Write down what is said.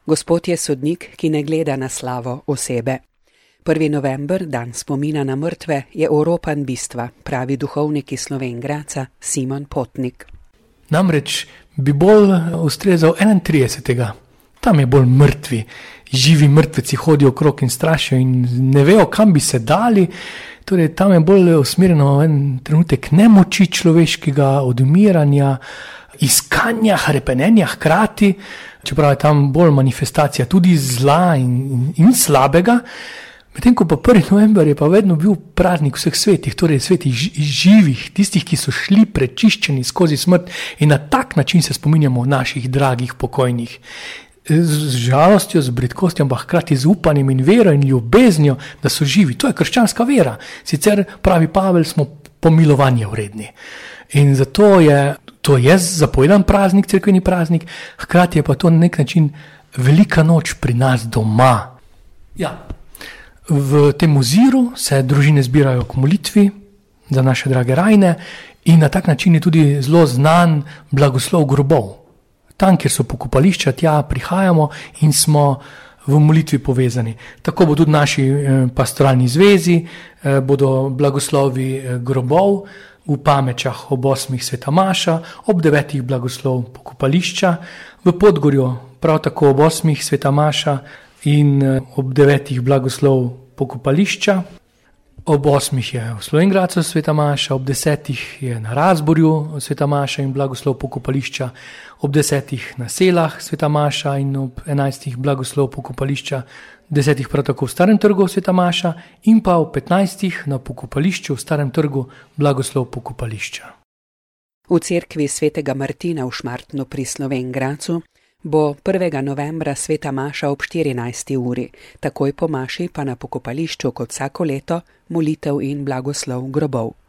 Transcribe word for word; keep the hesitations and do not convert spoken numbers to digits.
Gospod je sodnik, ki ne gleda na slavo osebe. Prvi november, dan spomina na mrtve, je oropan bistva, pravi duhovnik iz Slovenj Gradca Simon Potnik. Namreč bi bolj ustrezal enaintridesetega Tam je bolj mrtvi, živi mrtveci hodijo okrog in strašijo in ne vejo, kam bi se dali. Torej, tam je bolj usmerjeno en trenutek nemoči človeškega, odumiranja, iskanja, hrepenenja hkrati, čeprav je tam bolj manifestacija tudi zla in, in, in slabega. Medtem ko pa prvi november je pa vedno bil praznik vseh svetih, torej svetih živih, tistih, ki so šli prečiščeni skozi smrt in na tak način se spominjamo naših dragih pokojnih. Z žalostjo, z bridkostjo, ampak hkrati z upanjem in vero in ljubeznjo, da so živi. To je krščanska vera. Sicer, pravi Pavel, smo pomilovanja vredni. In zato je to je zapovedan praznik, cerkveni praznik, hkrati je pa to na nek način velika noč pri nas doma. Ja. V tem oziru se družine zbirajo k molitvi za naše drage rajne in na tak način je tudi zelo znan blagoslov grobov. Tam, kjer so pokopališča, tja prihajamo in smo v molitvi povezani. Tako bo tudi naši pastoralni zvezi, bodo blagoslovi grobov v Pamečah ob osmih sveta maša, ob devetih blagoslov pokopališča, v Podgorju prav tako ob osmih sveta maša in ob devetih blagoslov pokopališča, ob osmih je v Slovenj Gradcu sveta maša, ob desetih je na Razborju sveta maša in blagoslov pokopališča, ob desetih na Selah sveta maša in ob enajstih blagoslov pokopališča, desetih prav tako v Starem trgu sveta maša in pa ob petnajstih na pokopališču v Starem trgu blagoslov pokopališča. V cerkvi svetega Martina v Šmartnu pri Slovenj Gradcu bo prvega novembra sveta maša ob štirinajsti uri, takoj po maši pa na pokopališču kot vsako leto molitev in blagoslov grobov.